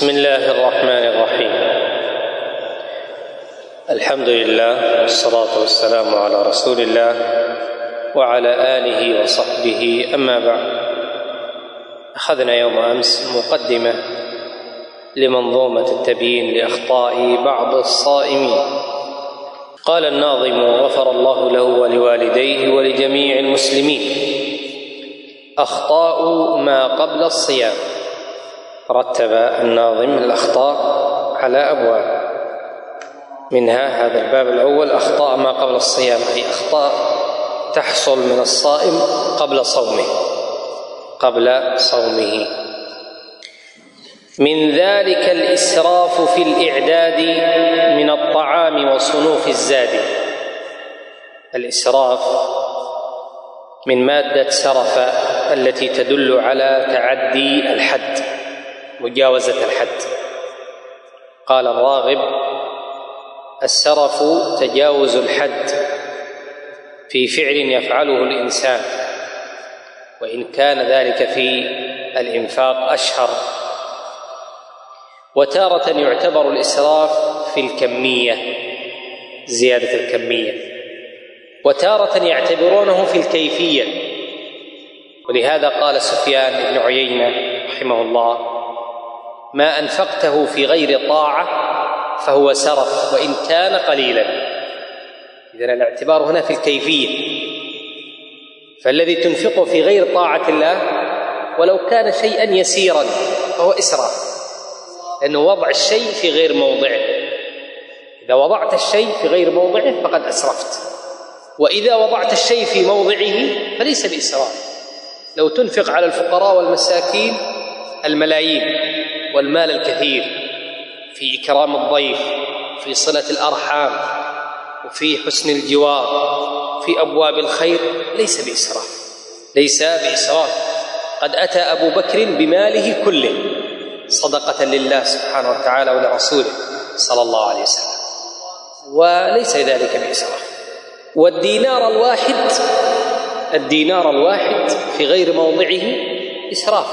بسم الله الرحمن الرحيم. الحمد لله والصلاة والسلام على رسول الله وعلى آله وصحبه، أما بعد. أخذنا يوم أمس مقدمة لمنظومة التبيين لأخطاء بعض الصائمين. قال الناظم: غفر الله له ولوالديه ولجميع المسلمين أخطاء ما قبل الصيام. رتب الناظم الأخطاء على أبواب، منها هذا الباب الأول: أخطاء ما قبل الصيام، أي أخطاء تحصل من الصائم قبل صومه. من ذلك الإسراف في الإعداد من الطعام وصنوف الزاد. الإسراف من مادة سرف التي تدل على تعدي الحد، مجاوزة الحد. قال الراغب: السرف تجاوز الحد في فعل يفعله الإنسان، وإن كان ذلك في الإنفاق أشهر. وتارة يعتبر الإسراف في الكمية، زيادة الكمية، وتارة يعتبرونه في الكيفية. ولهذا قال سفيان بن عيينة رحمه الله: ما أنفقته في غير طاعة فهو سرف وإن كان قليلا. إذن الاعتبار هنا في الكيفية، فالذي تنفقه في غير طاعة الله ولو كان شيئا يسيرا فهو إسراف، لأنه وضع الشيء في غير موضعه. إذا وضعت الشيء في غير موضعه فقد أسرفت، وإذا وضعت الشيء في موضعه فليس بإسراف. لو تنفق على الفقراء والمساكين الملايين والمال الكثير في إكرام الضيف، في صلة الأرحام، وفي حسن الجوار، في أبواب الخير، ليس بإسراف. قد أتى أبو بكر بماله كله صدقة لله سبحانه وتعالى ولرسوله صلى الله عليه وسلم، وليس ذلك بإسراف. والدينار الواحد في غير موضعه إسراف.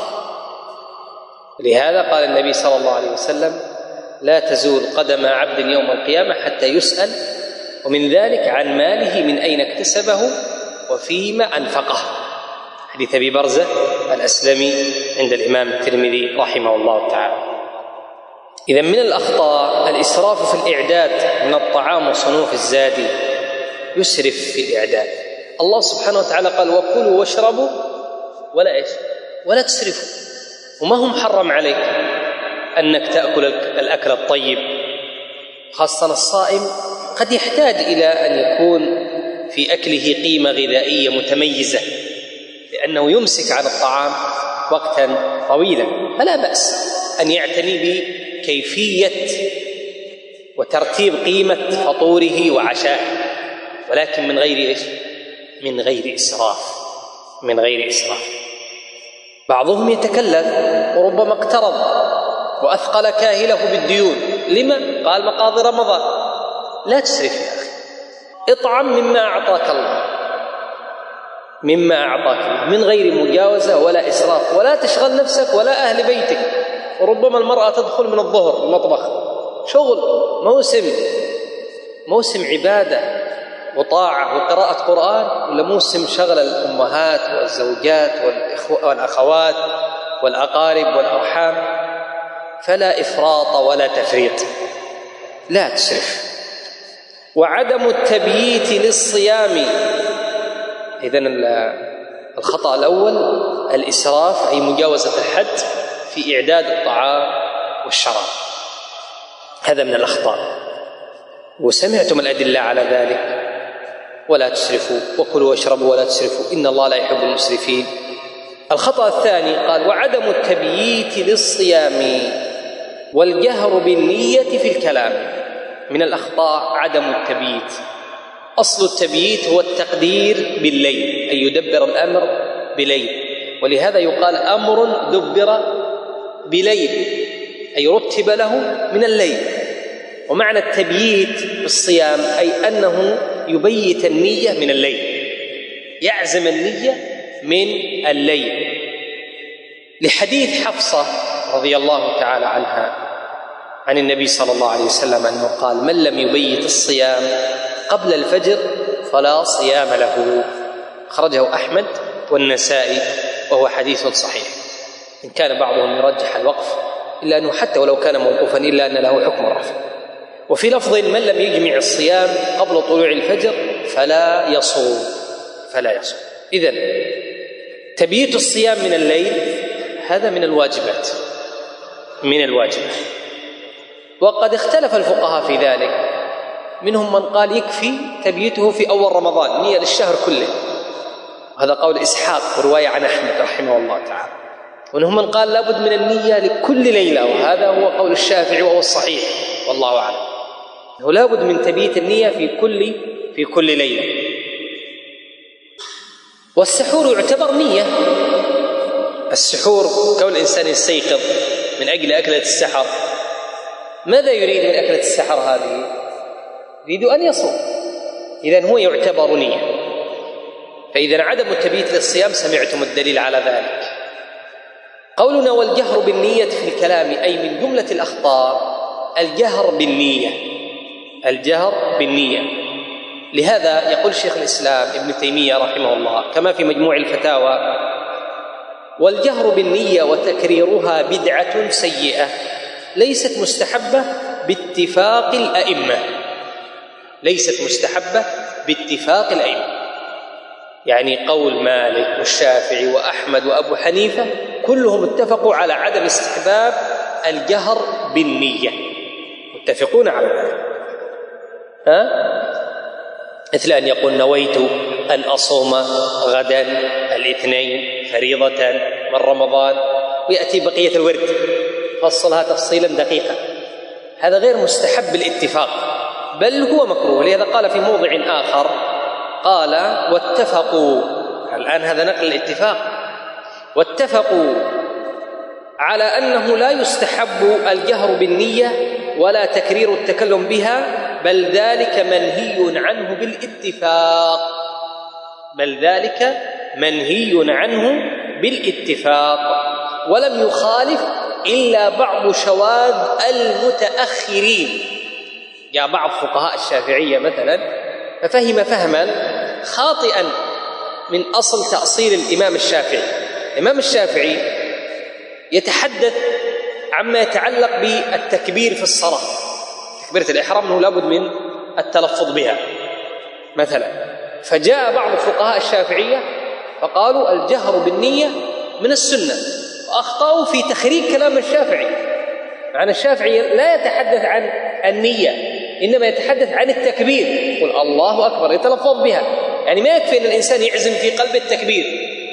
لهذا قال النبي صلى الله عليه وسلم: لا تزول قدم عبد يوم القيامة حتى يسأل، ومن ذلك عن ماله من أين اكتسبه وفيما أنفقه. حديث أبي برزة الأسلمي عند الإمام الترمذي رحمه الله تعالى. إذن من الأخطاء الإسراف في الإعداد من الطعام وصنوف الزاد. يسرف في الإعداد. الله سبحانه وتعالى قال: وكلوا واشربوا ولا تسرفوا. وما هو محرم عليك أنك تأكل الأكل الطيب، خاصة الصائم قد يحتاج إلى أن يكون في أكله قيمة غذائية متميزة، لأنه يمسك عن الطعام وقتا طويلا، فلا بأس أن يعتني بكيفية وترتيب قيمة فطوره وعشائه، ولكن من غير إسراف. بعضهم يتكلف وربما اقترض وأثقل كاهله بالديون. لما؟ قال: مقاضي رمضان. لا تسرف يا أخي، اطعم مما أعطاك الله من غير مجاوزة ولا إسراف، ولا تشغل نفسك ولا أهل بيتك. وربما المرأة تدخل من الظهر المطبخ، شغل، موسم عبادة وطاعة وقراءة قرآن، ولا موسم شغل الأمهات والزوجات والأخوات والأقارب والأرحام. فلا إفراط ولا تفريط، لا تسرف. وعدم التبييت للصيام. إذن الخطأ الأول الإسراف، أي مجاوزة الحد في إعداد الطعام والشراب، هذا من الأخطاء، وسمعتم الأدلة على ذلك: ولا تسرفوا، وكلوا واشربوا ولا تسرفوا، إن الله لا يحب المسرفين. الخطأ الثاني قال: وعدم التبييت للصيام والجهر بالنية في الكلام. من الأخطاء عدم التبييت. أصل التبييت هو التقدير بالليل، أي يدبر الأمر بليل، ولهذا يقال: أمر دبر بليل، أي رتب له من الليل. ومعنى التبييت في الصيام أي أنه يبيت النية من الليل، يعزم النية من الليل، لحديث حفصة رضي الله تعالى عنها عن النبي صلى الله عليه وسلم أنه قال: من لم يبيت الصيام قبل الفجر فلا صيام له. خرجه أحمد والنسائي وهو حديث صحيح، إن كان بعضهم يرجح الوقف إلا أنه حتى ولو كان موقوفا إلا أن له حكم الرفع. وفي لفظ: من لم يجمع الصيام قبل طلوع الفجر فلا يصوم. إذن تبييت الصيام من الليل هذا من الواجبات، وقد اختلف الفقهاء في ذلك. منهم من قال يكفي تبييته في أول رمضان نية للشهر كله، هذا قول إسحاق ورواية عن أحمد رحمه الله تعالى. ومنهم من قال لابد من النية لكل ليلة، وهذا هو قول الشافعي وهو الصحيح والله أعلم، أنه لابد من تبييت النية في كل ليلة. والسحور يعتبر نية. السحور كون الإنسان يستيقظ من أجل أكلة السحر، ماذا يريد من أكلة السحر هذه؟ يريد أن يصوم، إذن هو يعتبر نية. فإذا عدم التبييت للصيام سمعتم الدليل على ذلك. قولنا والجهر بالنية في الكلام أي من جملة الأخطاء الجهر بالنية. لهذا يقول شيخ الإسلام ابن تيمية رحمه الله كما في مجموع الفتاوى: والجهر بالنية وتكريرها بدعة سيئة ليست مستحبة باتفاق الأئمة. يعني قول مالك والشافعي وأحمد وأبو حنيفة كلهم اتفقوا على عدم استحباب الجهر بالنية، متفقون على ذلك. مثل أن يقول: نويت أن أصوم غدا الاثنين فريضة من رمضان، ويأتي بقية الورد فصلها تفصيلا دقيقا. هذا غير مستحب بالاتفاق، بل هو مكروه. لهذا قال في موضع آخر قال: واتفقوا، الآن هذا نقل الاتفاق، واتفقوا على أنه لا يستحب الجهر بالنية ولا تكرير التكلم بها، بل ذلك منهي عنه بالاتفاق، ولم يخالف إلا بعض شواذ المتأخرين. جاء بعض فقهاء الشافعية مثلا ففهم فهما خاطئا من أصل تأصيل الإمام الشافعي. الإمام الشافعي يتحدث عما يتعلق بالتكبير في الصلاة، تكبيرة الإحرام أنه لابد من التلفظ بها مثلا. فجاء بعض فقهاء الشافعية فقالوا الجهر بالنية من السنة، وأخطأوا في تخريج كلام الشافعي. معنى الشافعي لا يتحدث عن النية، إنما يتحدث عن التكبير، يقول الله أكبر يتلفظ بها. يعني ما يكفي أن الإنسان يعزم في قلبه التكبير،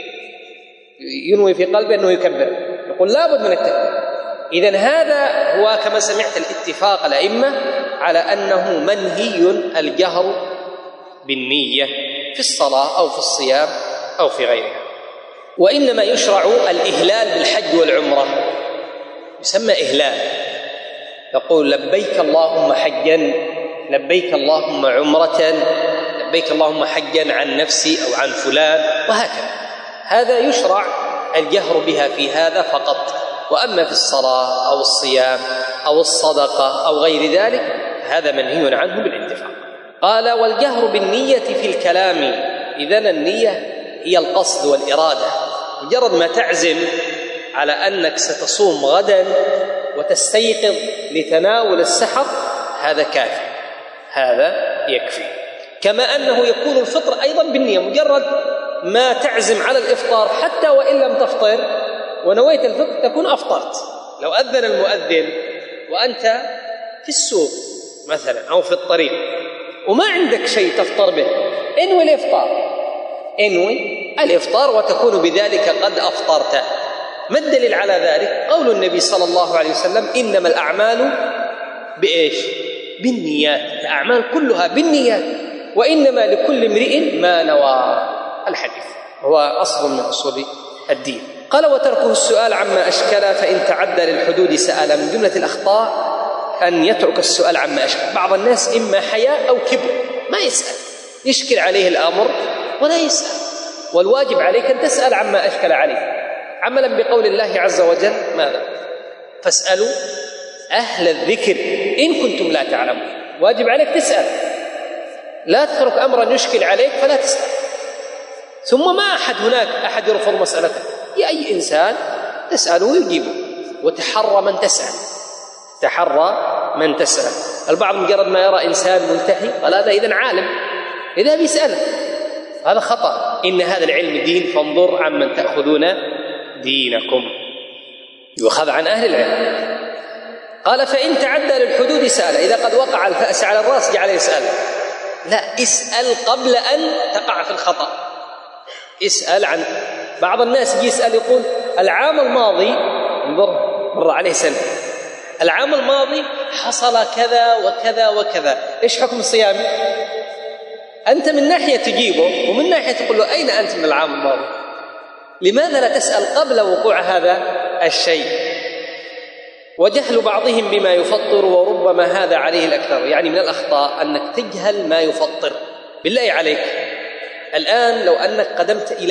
ينوي في قلبه أنه يكبر، يقول لابد من التكبير. إذن هذا هو كما سمعت الاتفاق الأئمة على أنه منهي الجهر بالنية في الصلاة أو في الصيام أو في غيرها. وإنما يشرع الإهلال بالحج والعمرة، يسمى إهلال، يقول لبيك اللهم حجا، لبيك اللهم عمرة، لبيك اللهم حجا عن نفسي أو عن فلان، وهكذا. هذا يشرع الجهر بها في هذا فقط. وأما في الصلاة أو الصيام أو الصدقة أو غير ذلك هذا منهي عنه بالاتفاق. قال: والجهر بالنية في الكلام. إذن النية هي القصد والإرادة، مجرد ما تعزم على أنك ستصوم غدا وتستيقظ لتناول السحر هذا كافي، هذا يكفي. كما أنه يكون الفطر أيضا بالنية، مجرد ما تعزم على الإفطار حتى وإن لم تفطر ونويت الفطر تكون أفطرت. لو أذن المؤذن وأنت في السوق مثلا أو في الطريق وما عندك شيء تفطر به، انوي الإفطار وتكون بذلك قد أفطرت. ما الدليل على ذلك؟ قول النبي صلى الله عليه وسلم: إنما الأعمال بإيش؟ بالنيات، الأعمال كلها بالنيات، وإنما لكل امرئ ما نوى. الحديث هو أصل من أصول الدين. قال: وتركه السؤال عما أشكل فإن تعدى للحدود سأل. من جملة الأخطاء أن يترك السؤال عما أشكل. بعض الناس إما حياء أو كبر ما يسأل، يشكل عليه الأمر ولا يسأل. والواجب عليك أن تسأل عما أشكل عليك، عملا بقول الله عز وجل: ماذا؟ فاسألوا أهل الذكر إن كنتم لا تعلمون. واجب عليك تسأل، لا تترك أمرا يشكل عليك فلا تسأل. ثم ما هناك أحد يرفض مسألتك، يا أي إنسان تسأله ويجيبه، وتحرى من تسأل، تحرى من تسأل. البعض مجرد ما يرى إنسان ملتحي قال هذا إذن عالم، إذا بيسأله، هذا خطأ. إن هذا العلم دين، فانظر عمن تأخذون دينكم، يؤخذ عن أهل العلم. قال فإن تعدى للحدود سأل، إذا قد وقع الفأس على الرأس جعل يسأل. لا، اسأل قبل أن تقع في الخطأ. اسأل عن بعض الناس يجي يسأل يقول العام الماضي، انظر مر عليه سنة، العام الماضي حصل كذا وكذا وكذا، إيش حكم الصيام؟ أنت من ناحية تجيبه ومن ناحية تقول له أين أنت من العام الماضي؟ لماذا لا تسأل قبل وقوع هذا الشيء؟ وجهل بعضهم بما يفطر وربما هذا عليه الأكثر. يعني من الأخطاء أنك تجهل ما يفطر. بالله عليك الآن لو أنك قدمت إلى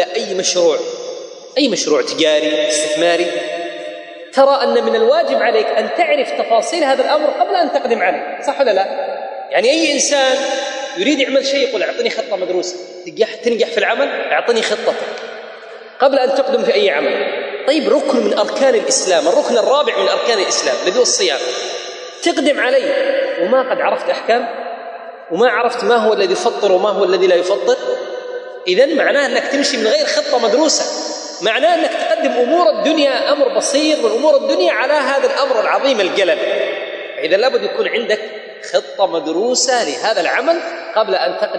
أي مشروع تجاري استثماري، ترى أن من الواجب عليك أن تعرف تفاصيل هذا الأمر قبل أن تقدم عليه، صح ولا لا؟ يعني أي إنسان يريد يعمل شيء يقول أعطني خطة مدروسة، تنجح في العمل أعطني خطتك قبل أن تقدم في أي عمل. طيب ركن من أركان الإسلام، الركن الرابع من أركان الإسلام الذي هو الصيام، تقدم عليه وما قد عرفت أحكام وما عرفت ما هو الذي يفطر وما هو الذي لا يفطر، إذن معناه أنك تمشي من غير خطة مدروسة، معناه أنك تقدم أمور الدنيا، أمر بسيط من أمور الدنيا على هذا الأمر العظيم الجلل. إذن لابد يكون عندك خطة مدروسة لهذا العمل قبل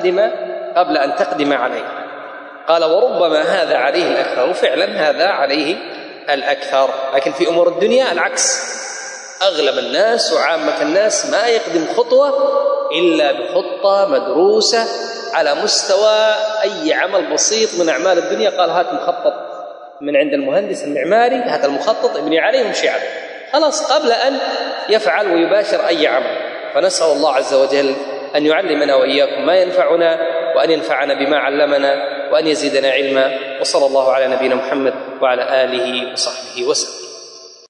أن تقدم عليه. قال وربما هذا عليه الأكثر، وفعلا هذا عليه الأكثر. لكن في أمور الدنيا العكس، أغلب الناس وعامة الناس ما يقدم خطوة إلا بخطة مدروسة على مستوى أي عمل بسيط من أعمال الدنيا. قال هات مخطط من عند المهندس المعماري، هات المخطط ابني عليه وامشي عليه، خلاص قبل أن يفعل ويباشر أي عمل. فنسأل الله عز وجل أن يعلمنا وإياكم ما ينفعنا، وأن ينفعنا بما علمنا، وأن يزيدنا علما. وصلى الله على نبينا محمد وعلى آله وصحبه وسلم.